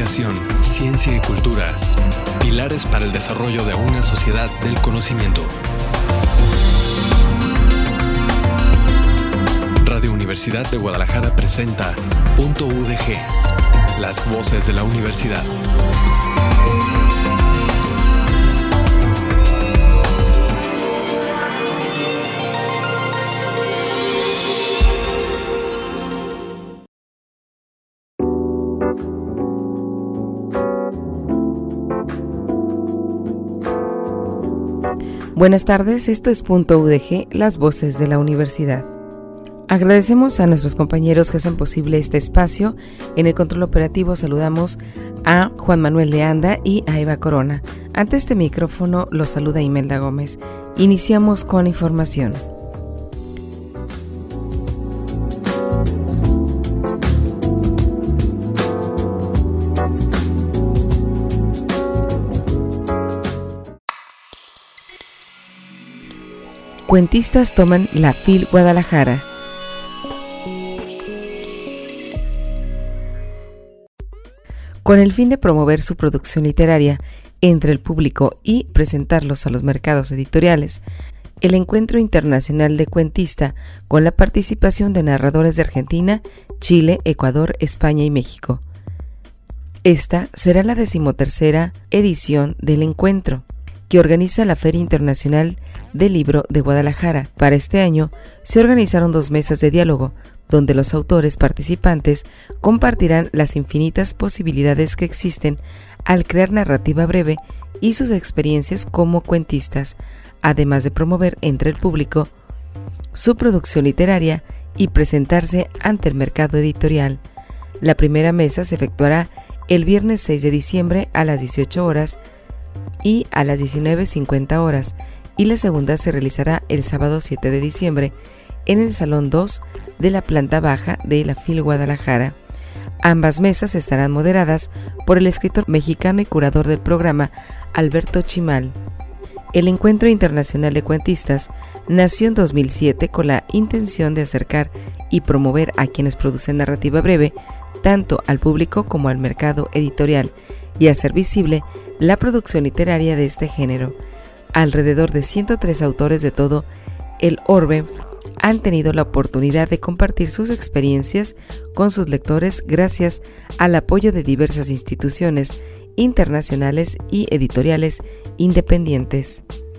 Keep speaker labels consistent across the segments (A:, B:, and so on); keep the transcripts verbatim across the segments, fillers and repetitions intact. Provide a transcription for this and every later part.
A: investigación, ciencia y cultura, pilares para el desarrollo de una sociedad del conocimiento. Radio Universidad de Guadalajara presenta Punto U D G, las voces de la universidad.
B: Buenas tardes, esto es Punto U D G, las voces de la universidad. Agradecemos a nuestros compañeros que hacen posible este espacio. En el control operativo saludamos a Juan Manuel de Anda y a Eva Corona. Ante este micrófono los saluda Imelda Gómez. Iniciamos con información. Cuentistas toman la FIL Guadalajara. Con el fin de promover su producción literaria entre el público y presentarlos a los mercados editoriales, el Encuentro Internacional de Cuentista, con la participación de narradores de Argentina, Chile, Ecuador, España y México. Esta será la decimotercera edición del encuentro, que organiza la Feria Internacional del Libro de Guadalajara. Para este año se organizaron dos mesas de diálogo, donde los autores participantes compartirán las infinitas posibilidades que existen al crear narrativa breve y sus experiencias como cuentistas, además de promover entre el público su producción literaria y presentarse ante el mercado editorial. La primera mesa se efectuará el viernes seis de diciembre a las dieciocho horas y a las diecinueve cincuenta horas, y la segunda se realizará el sábado siete de diciembre en el Salón dos de la planta baja de la FIL Guadalajara. Ambas mesas estarán moderadas por el escritor mexicano y curador del programa, Alberto Chimal. El Encuentro Internacional de Cuentistas nació en dos mil siete con la intención de acercar y promover a quienes producen narrativa breve, tanto al público como al mercado editorial, y hacer visible la producción literaria de este género. Alrededor de ciento tres autores de todo el orbe han tenido la oportunidad de compartir sus experiencias con sus lectores gracias al apoyo de diversas instituciones internacionales y editoriales independientes.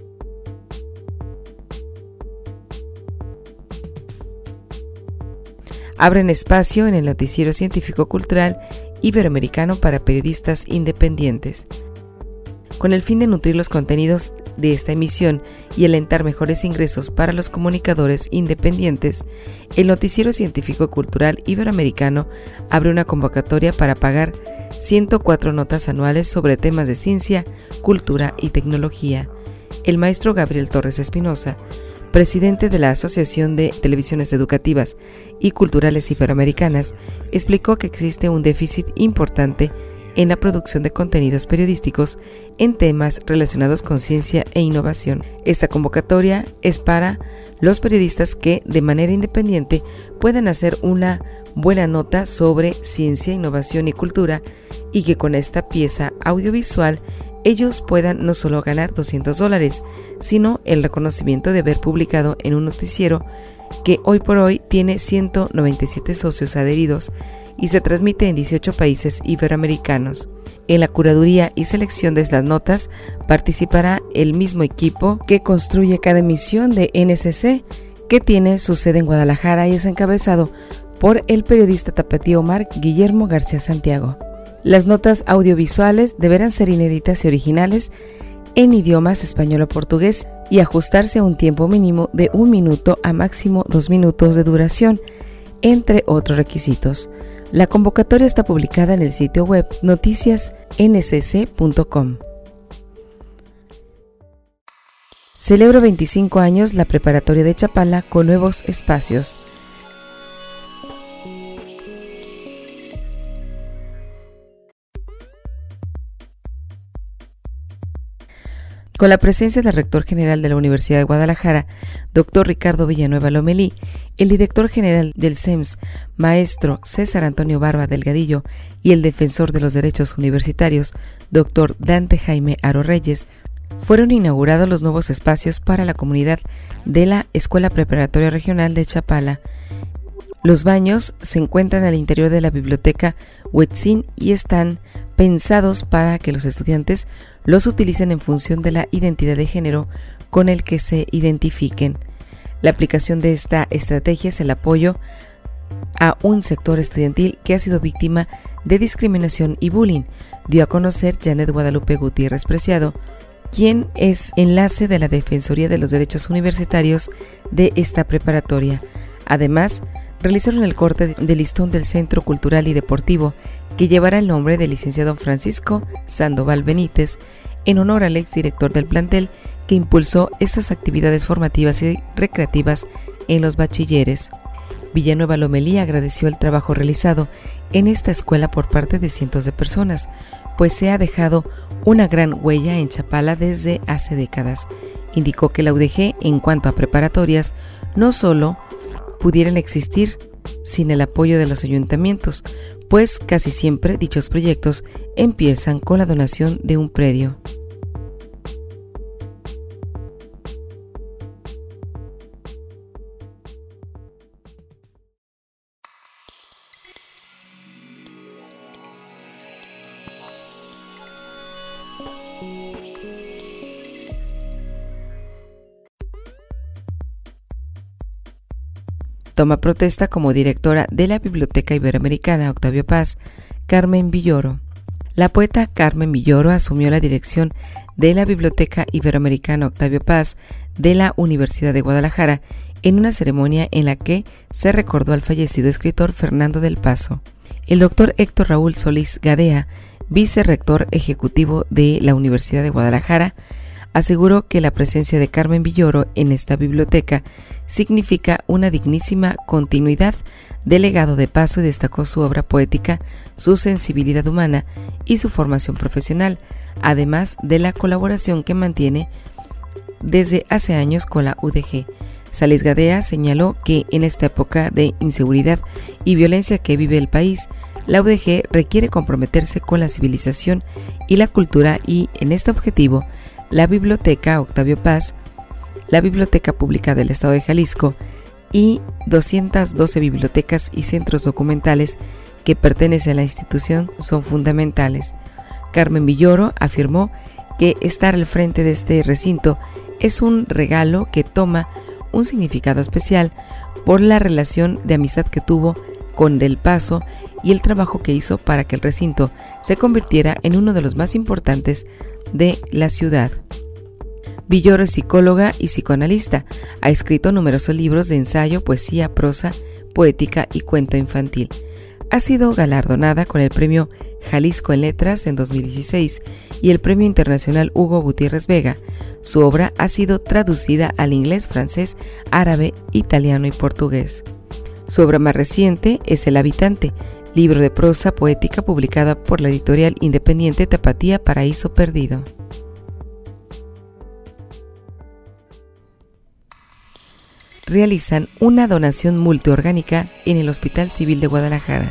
B: Abren espacio en el noticiero científico-cultural iberoamericano para periodistas independientes. Con el fin de nutrir los contenidos de esta emisión y alentar mejores ingresos para los comunicadores independientes, el Noticiero Científico Cultural Iberoamericano abre una convocatoria para pagar ciento cuatro notas anuales sobre temas de ciencia, cultura y tecnología. El maestro Gabriel Torres Espinosa, presidente de la Asociación de Televisiones Educativas y Culturales Iberoamericanas, explicó que existe un déficit importante en la producción de contenidos periodísticos en temas relacionados con ciencia e innovación. Esta convocatoria es para los periodistas que, de manera independiente, puedan hacer una buena nota sobre ciencia, innovación y cultura, y que con esta pieza audiovisual ellos puedan no solo ganar doscientos dólares, sino el reconocimiento de haber publicado en un noticiero que hoy por hoy tiene ciento noventa y siete socios adheridos y se transmite en dieciocho países iberoamericanos. En la curaduría y selección de las notas participará el mismo equipo que construye cada emisión de N C C, que tiene su sede en Guadalajara y es encabezado por el periodista tapatío Omar Guillermo García Santiago. Las notas audiovisuales deberán ser inéditas y originales en idiomas español o portugués y ajustarse a un tiempo mínimo de un minuto a máximo dos minutos de duración, entre otros requisitos. La convocatoria está publicada en el sitio web noticias n c c punto com. Celebra veinticinco años la preparatoria de Chapala con nuevos espacios. Con la presencia del rector general de la Universidad de Guadalajara, doctor Ricardo Villanueva Lomelí, El director general del C E M S, maestro César Antonio Barba Delgadillo, y el defensor de los derechos universitarios, doctor Dante Jaime Aro Reyes, fueron inaugurados los nuevos espacios para la comunidad de la Escuela Preparatoria Regional de Chapala. Los baños se encuentran al interior de la biblioteca Huetzin y están pensados para que los estudiantes los utilicen en función de la identidad de género con el que se identifiquen. La aplicación de esta estrategia es el apoyo a un sector estudiantil que ha sido víctima de discriminación y bullying, dio a conocer Janet Guadalupe Gutiérrez Preciado, quien es enlace de la Defensoría de los Derechos Universitarios de esta preparatoria. Además, realizaron el corte del listón del Centro Cultural y Deportivo, que llevará el nombre del licenciado Francisco Sandoval Benítez, en honor al exdirector del plantel que impulsó estas actividades formativas y recreativas en los bachilleres. Villanueva Lomelí agradeció el trabajo realizado en esta escuela por parte de cientos de personas, pues se ha dejado una gran huella en Chapala desde hace décadas. Indicó que la U D G, en cuanto a preparatorias, no solo pudieran existir sin el apoyo de los ayuntamientos, pues casi siempre dichos proyectos empiezan con la donación de un predio. Toma protesta como directora de la Biblioteca Iberoamericana Octavio Paz, Carmen Villoro. La poeta Carmen Villoro asumió la dirección de la Biblioteca Iberoamericana Octavio Paz de la Universidad de Guadalajara en una ceremonia en la que se recordó al fallecido escritor Fernando del Paso. El doctor Héctor Raúl Solís Gadea, vicerrector ejecutivo de la Universidad de Guadalajara, aseguró que la presencia de Carmen Villoro en esta biblioteca significa una dignísima continuidad del legado de Paso y destacó su obra poética, su sensibilidad humana y su formación profesional, además de la colaboración que mantiene desde hace años con la U D G. Solís Gadea señaló que en esta época de inseguridad y violencia que vive el país, la U D G requiere comprometerse con la civilización y la cultura y, en este objetivo, la Biblioteca Octavio Paz, la Biblioteca Pública del Estado de Jalisco y doscientas doce bibliotecas y centros documentales que pertenecen a la institución son fundamentales. Carmen Villoro afirmó que estar al frente de este recinto es un regalo que toma un significado especial por la relación de amistad que tuvo con Del Paso y el trabajo que hizo para que el recinto se convirtiera en uno de los más importantes de la ciudad. Villoro es psicóloga y psicoanalista. Ha escrito numerosos libros de ensayo, poesía, prosa, poética y cuento infantil. Ha sido galardonada con el Premio Jalisco en Letras en dos mil dieciséis y el Premio Internacional Hugo Gutiérrez Vega. Su obra ha sido traducida al inglés, francés, árabe, italiano y portugués. Su obra más reciente es El Habitante, libro de prosa poética publicada por la editorial independiente Tapatía Paraíso Perdido. Realizan una donación multiorgánica en el Hospital Civil de Guadalajara.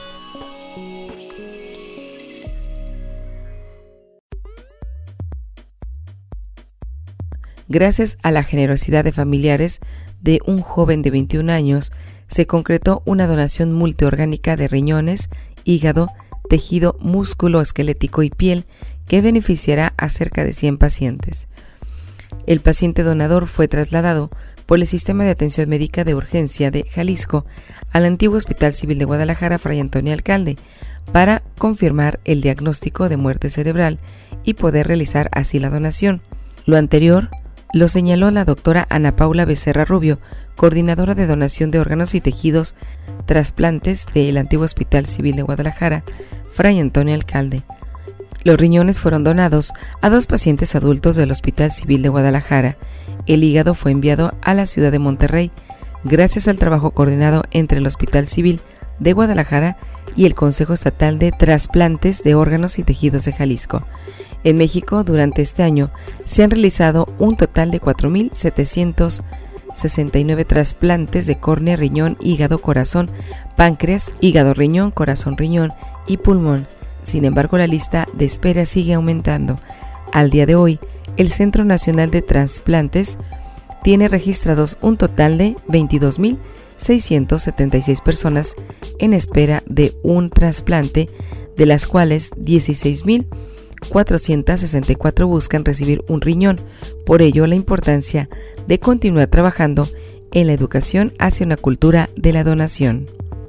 B: Gracias a la generosidad de familiares de un joven de veintiún años, se concretó una donación multiorgánica de riñones, hígado, tejido, músculo esquelético y piel que beneficiará a cerca de cien pacientes. El paciente donador fue trasladado por el Sistema de Atención Médica de Urgencia de Jalisco al antiguo Hospital Civil de Guadalajara Fray Antonio Alcalde para confirmar el diagnóstico de muerte cerebral y poder realizar así la donación. Lo anterior lo señaló la doctora Ana Paula Becerra Rubio, coordinadora de donación de órganos y tejidos trasplantes del antiguo Hospital Civil de Guadalajara Fray Antonio Alcalde. Los riñones fueron donados a dos pacientes adultos del Hospital Civil de Guadalajara. El hígado fue enviado a la ciudad de Monterrey, gracias al trabajo coordinado entre el Hospital Civil de Guadalajara y el Consejo Estatal de Trasplantes de Órganos y Tejidos de Jalisco. En México, durante este año, se han realizado un total de cuatro mil setecientos sesenta y nueve trasplantes de córnea, riñón, hígado, corazón, páncreas, hígado, riñón, corazón, riñón y pulmón. Sin embargo, la lista de espera sigue aumentando. Al día de hoy, el Centro Nacional de Trasplantes tiene registrados un total de veintidós mil seiscientas setenta y seis personas en espera de un trasplante, de las cuales dieciséis mil cuatrocientas sesenta y cuatro buscan recibir un riñón. Por ello, la importancia de continuar trabajando en la educación hacia una cultura de la donación.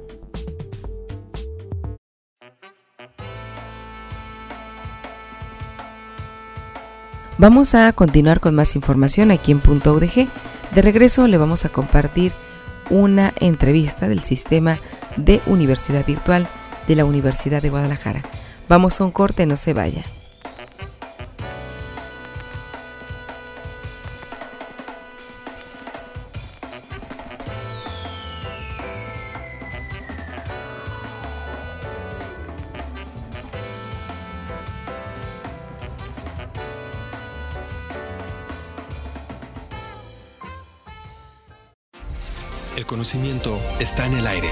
B: Vamos a continuar con más información aquí en Punto U D G. De regreso le vamos a compartir una entrevista del sistema de universidad virtual de la Universidad de Guadalajara. Vamos a un corte, no se vaya.
A: El conocimiento está en el aire.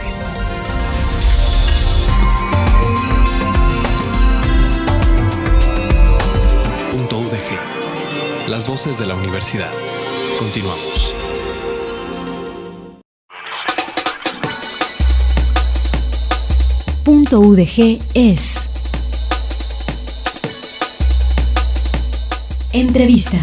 A: Punto U D G. Las voces de la universidad. Continuamos.
C: Punto U D G es entrevista.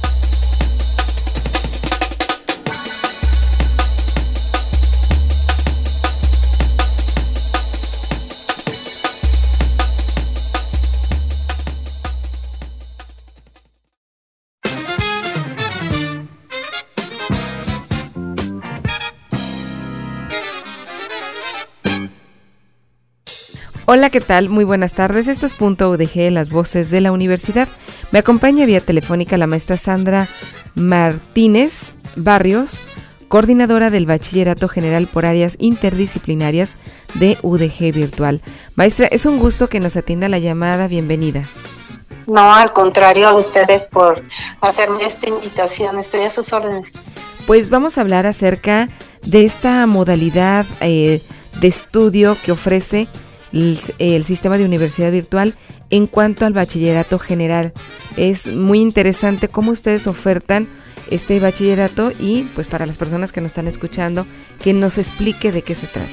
B: Hola, ¿qué tal? Muy buenas tardes. Esto es Punto U D G, las voces de la universidad. Me acompaña vía telefónica la maestra Sandra Martínez Barrios, coordinadora del Bachillerato General por Áreas Interdisciplinarias de U D G Virtual. Maestra, es un gusto que nos atienda la llamada. Bienvenida.
D: No, al contrario, a ustedes por hacerme esta invitación. Estoy a sus órdenes.
B: Pues vamos a hablar acerca de esta modalidad eh, de estudio que ofrece el, el sistema de universidad virtual en cuanto al bachillerato general. Es muy interesante cómo ustedes ofertan este bachillerato y pues para las personas que nos están escuchando, que nos explique de qué se trata.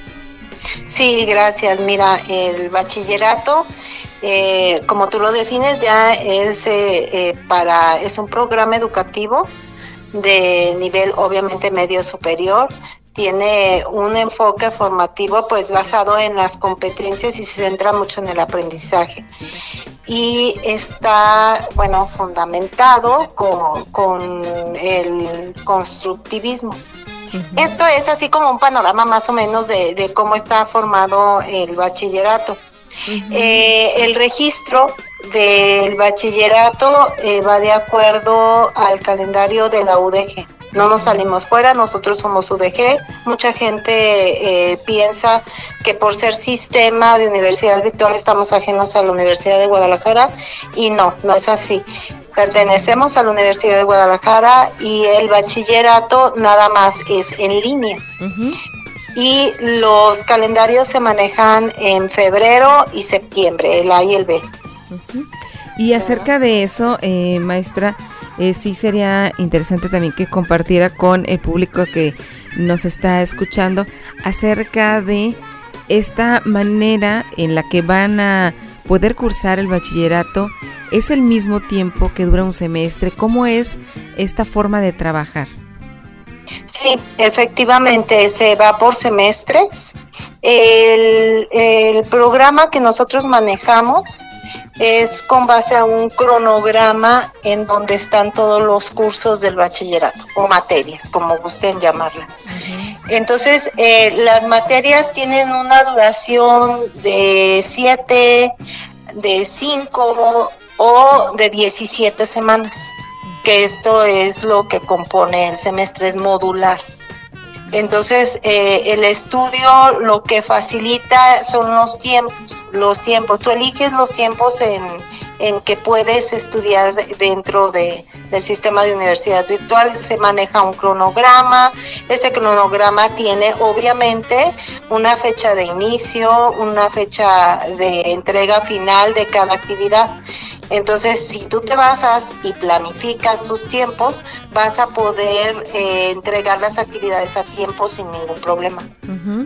D: Sí, gracias. Mira, el bachillerato, eh, como tú lo defines, ya es eh, eh, para es un programa educativo de nivel obviamente medio superior. Tiene un enfoque formativo pues basado en las competencias y se centra mucho en el aprendizaje. Y está, bueno, fundamentado con, con el constructivismo. Uh-huh. Esto es así como un panorama más o menos de, de cómo está formado el bachillerato. Uh-huh. Eh, el registro del bachillerato eh, va de acuerdo al calendario de la U D G. No nos salimos fuera, nosotros somos U D G. Mucha gente eh, piensa que por ser sistema de universidad virtual estamos ajenos a la Universidad de Guadalajara y no, no es así. Pertenecemos a la Universidad de Guadalajara y el bachillerato nada más es en línea. Uh-huh. Y los calendarios se manejan en febrero y septiembre, el A y el B.
B: Uh-huh. Y acerca de eso, eh, maestra, eh, sí sería interesante también que compartiera con el público que nos está escuchando acerca de esta manera en la que van a poder cursar el bachillerato. ¿Es el mismo tiempo que dura un semestre? ¿Cómo es esta forma de trabajar?
D: Sí, efectivamente, se va por semestres. El, el programa que nosotros manejamos es con base a un cronograma en donde están todos los cursos del bachillerato, o materias, como gusten llamarlas. Uh-huh. Entonces, eh, las materias tienen una duración de siete, de cinco o de diecisiete semanas, que esto es lo que compone el semestre, es modular. Entonces, eh, el estudio lo que facilita son los tiempos, los tiempos. Tú eliges los tiempos en, en que puedes estudiar dentro de, del sistema de universidad virtual. Se maneja un cronograma. Ese cronograma tiene obviamente una fecha de inicio, una fecha de entrega final de cada actividad. Entonces, si tú te basas y planificas tus tiempos, vas a poder eh, entregar las actividades a tiempo sin ningún problema.
B: Uh-huh.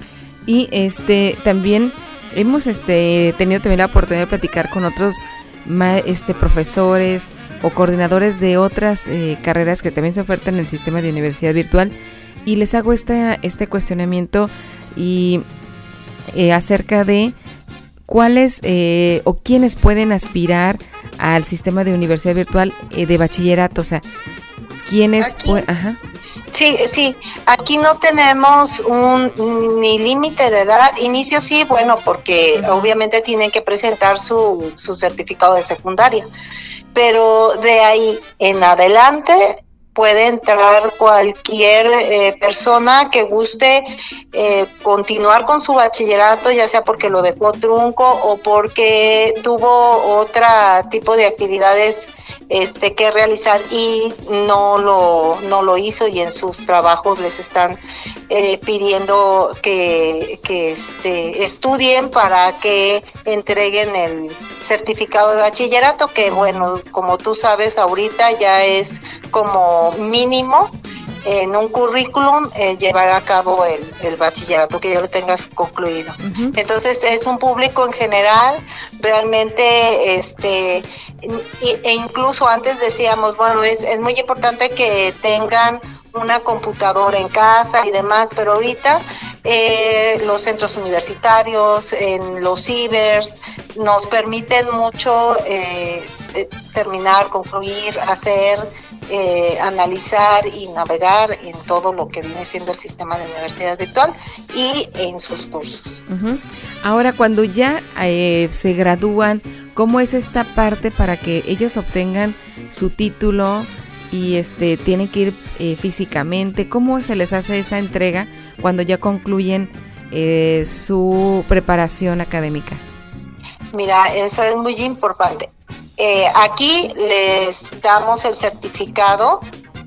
B: Y este también hemos este tenido también la oportunidad de platicar con otros ma- este profesores o coordinadores de otras eh, carreras que también se ofertan en el sistema de universidad virtual, y les hago este, este cuestionamiento y eh, acerca de ¿cuáles eh, o quiénes pueden aspirar al sistema de universidad virtual eh, de bachillerato? O sea, ¿quiénes pueden? Ajá.
D: Sí, sí, aquí no tenemos un ni límite de edad. Inicio sí, bueno, porque uh-huh. obviamente tienen que presentar su, su certificado de secundaria, pero de ahí en adelante puede entrar cualquier eh, persona que guste eh, continuar con su bachillerato, ya sea porque lo dejó trunco o porque tuvo otro tipo de actividades este que realizar y no lo no lo hizo, y en sus trabajos les están eh, pidiendo que, que este, estudien para que entreguen el certificado de bachillerato, que bueno, como tú sabes ahorita ya es como mínimo en un currículum eh, llevar a cabo el, el bachillerato, que ya lo tengas concluido. Uh-huh. Entonces es un público en general, realmente este e incluso antes decíamos, bueno, es, es muy importante que tengan una computadora en casa y demás, pero ahorita eh, los centros universitarios, en los cibers, nos permiten mucho eh, terminar, concluir, hacer, eh, analizar y navegar en todo lo que viene siendo el sistema de universidad virtual y en sus cursos.
B: Uh-huh. Ahora, cuando ya eh, se gradúan, ¿cómo es esta parte para que ellos obtengan su título y este tienen que ir eh, físicamente? ¿Cómo se les hace esa entrega cuando ya concluyen eh, su preparación académica?
D: Mira, eso es muy importante. Eh, aquí les damos el certificado,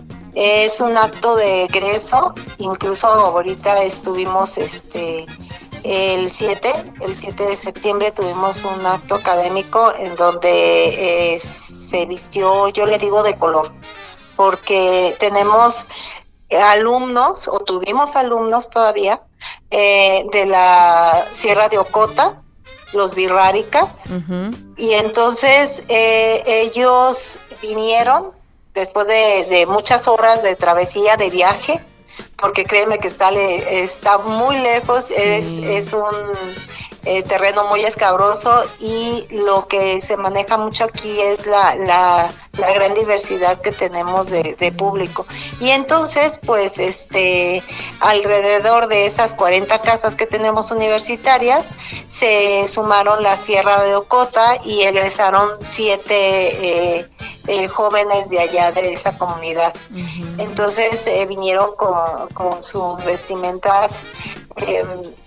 D: es un acto de egreso, incluso ahorita estuvimos este el siete, el siete de septiembre tuvimos un acto académico en donde eh, se vistió, yo le digo de color, porque tenemos alumnos, o tuvimos alumnos todavía, eh, de la Sierra de Ocota, los birráricas, uh-huh. y entonces eh, ellos vinieron después de, de muchas horas de travesía, de viaje, porque créeme que está, le, está muy lejos, sí. es, es un eh, terreno muy escabroso, y lo que se maneja mucho aquí es la, la, la gran diversidad que tenemos de, de público. Y entonces, pues, este, alrededor de esas cuarenta casas que tenemos universitarias, se sumaron la Sierra de Ocota y egresaron siete eh, eh, jóvenes de allá, de esa comunidad. Uh-huh. Entonces, eh, vinieron con, con sus vestimentas eh,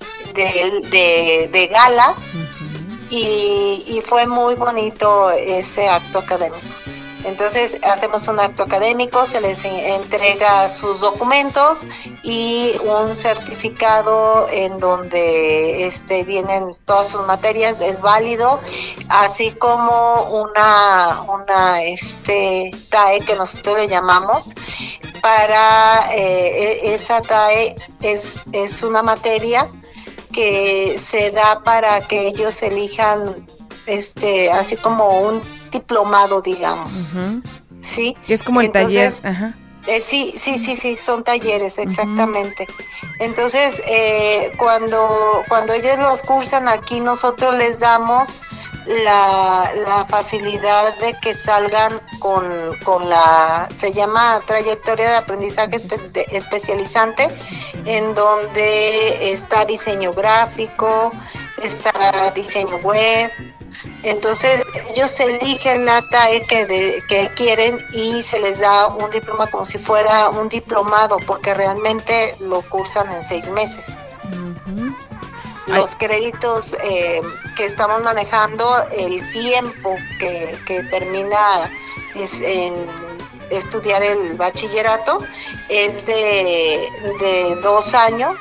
D: de, de, de gala, uh-huh. y, y fue muy bonito ese acto académico. Entonces hacemos un acto académico, se les entrega sus documentos y un certificado en donde este, vienen todas sus materias, es válido, así como una, una este, T A E que nosotros le llamamos. Para eh, esa T A E es, es una materia que se da para que ellos elijan este, así como un diplomado, digamos, uh-huh. ¿sí?
B: Que es como el
D: Entonces,
B: taller, ajá.
D: Eh, sí, sí, sí, sí, son talleres, exactamente. Uh-huh. Entonces, eh, cuando, cuando ellos los cursan aquí, nosotros les damos la, la facilidad de que salgan con, con la, se llama trayectoria de aprendizaje espe- de, especializante, en donde está diseño gráfico, está diseño web. Entonces ellos eligen la T A E que, de, que quieren y se les da un diploma como si fuera un diplomado, porque realmente lo cursan en seis meses.
B: Uh-huh.
D: los créditos eh, que estamos manejando, el tiempo que, que termina es en estudiar el bachillerato es de, de dos años.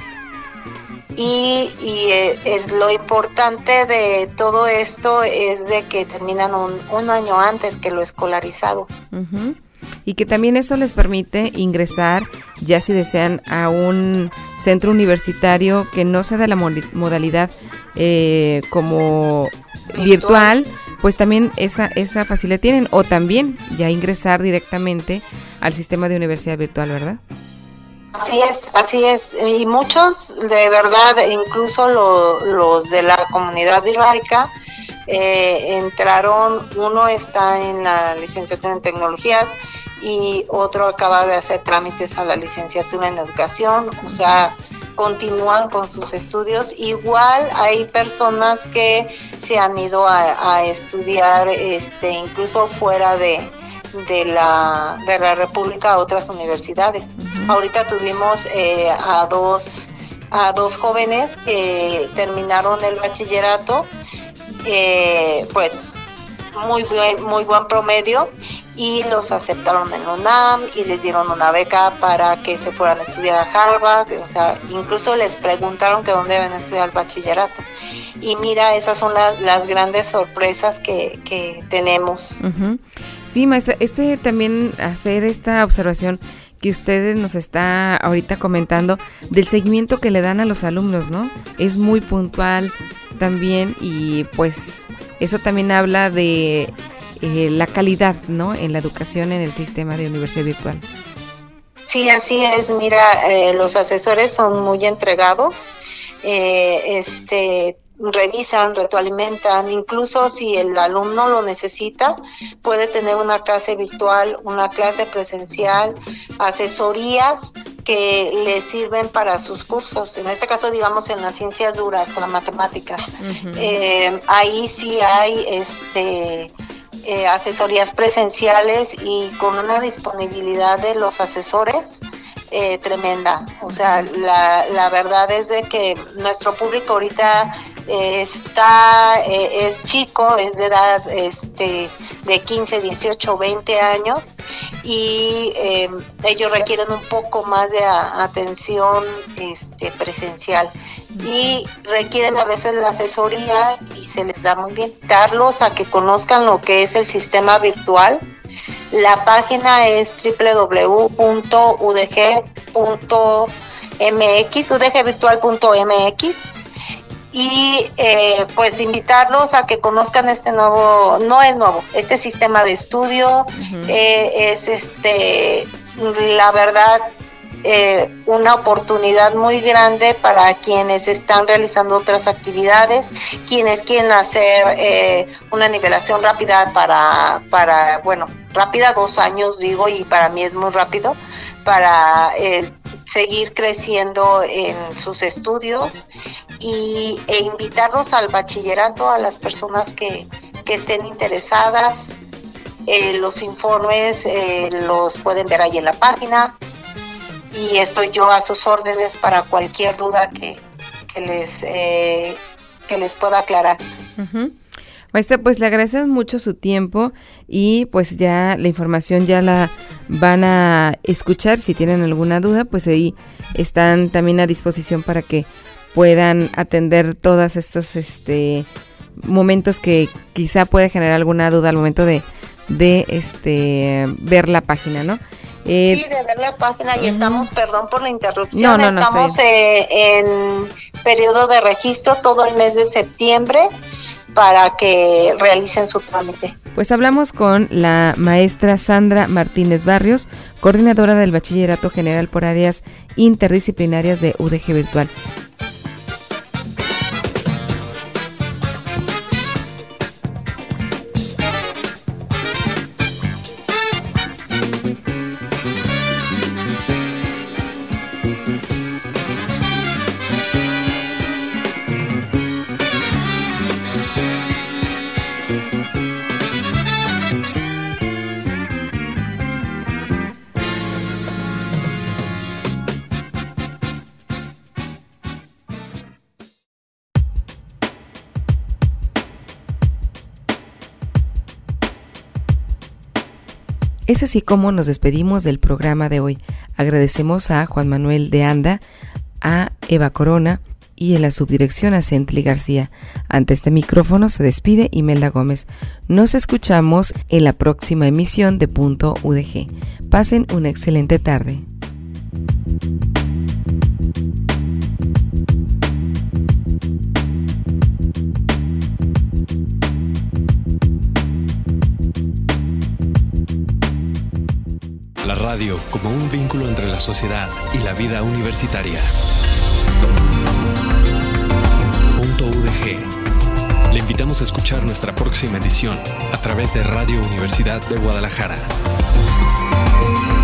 D: Y, y eh, es lo importante de todo esto es de que terminan un, un año antes que lo escolarizado.
B: Uh-huh. Y que también eso les permite ingresar, ya si desean, a un centro universitario que no sea de la modalidad eh, como virtual. virtual, pues también esa, esa facilidad tienen, o también ya ingresar directamente al sistema de universidad virtual, ¿verdad?
D: Así es, así es, y muchos de verdad, incluso lo, los de la comunidad birrárica, eh, entraron, uno está en la licenciatura en tecnologías y otro acaba de hacer trámites a la licenciatura en educación, o sea, continúan con sus estudios. Igual hay personas que se han ido a, a estudiar, este, incluso fuera de de la de la República a otras universidades. Uh-huh. Ahorita tuvimos eh, a dos a dos jóvenes que terminaron el bachillerato, eh, pues muy buen, muy buen promedio, y los aceptaron en la UNAM y les dieron una beca para que se fueran a estudiar a Harvard, o sea, incluso les preguntaron que dónde deben estudiar el bachillerato. Y mira, esas son la, las grandes sorpresas que, que tenemos.
B: Uh-huh. Sí, maestra, este también hacer esta observación que usted nos está ahorita comentando del seguimiento que le dan a los alumnos, ¿no? Es muy puntual también, y pues eso también habla de eh, la calidad, ¿no?, en la educación en el sistema de universidad virtual.
D: Sí, así es. Mira, eh, los asesores son muy entregados, eh, este revisan, retroalimentan, incluso si el alumno lo necesita, puede tener una clase virtual, una clase presencial, asesorías que le sirven para sus cursos. En este caso, digamos, en las ciencias duras, con la matemática, uh-huh. eh, ahí sí hay este eh, asesorías presenciales y con una disponibilidad de los asesores eh, tremenda. O sea, la, la verdad es de que nuestro público ahorita eh, está eh, es chico, es de edad este de quince, dieciocho, veinte años, y eh, ellos requieren un poco más de a, atención este presencial y requieren a veces la asesoría y se les da muy bien. Darlos a que conozcan lo que es el sistema virtual. La página es doble u doble u doble u punto u d g punto m x, u d g virtual punto m x, y eh, pues invitarlos a que conozcan este nuevo, no es nuevo, este sistema de estudio. Uh-huh. eh, es este, la verdad, eh, una oportunidad muy grande para quienes están realizando otras actividades, quienes quieren hacer eh, una nivelación rápida para, para, bueno, rápida dos años digo, y para mí es muy rápido, para eh, seguir creciendo en sus estudios, y e invitarlos al bachillerato a las personas que, que estén interesadas. Eh, los informes eh, los pueden ver ahí en la página, y estoy yo a sus órdenes para cualquier duda que, que les eh, que les pueda aclarar.
B: Uh-huh. Maestra, pues le agradecemos mucho su tiempo, y pues ya la información ya la van a escuchar. Si tienen alguna duda, pues ahí están también a disposición para que puedan atender todos estos este momentos que quizá puede generar alguna duda al momento de, de este ver la página, ¿no?
D: Eh, sí, de ver la página, y uh-huh. estamos, perdón por la interrupción,
B: no, no, no,
D: estamos eh, en periodo de registro todo el mes de septiembre para que realicen su trámite.
B: Pues hablamos con la maestra Sandra Martínez Barrios, coordinadora del Bachillerato General por áreas interdisciplinarias de U D G Virtual. Es así como nos despedimos del programa de hoy. Agradecemos a Juan Manuel de Anda, a Eva Corona y en la subdirección a Centli García. Ante este micrófono se despide Imelda Gómez. Nos escuchamos en la próxima emisión de Punto U D G. Pasen una excelente tarde.
A: La radio como un vínculo entre la sociedad y la vida universitaria. Punto U D G. Le invitamos a escuchar nuestra próxima edición a través de Radio Universidad de Guadalajara.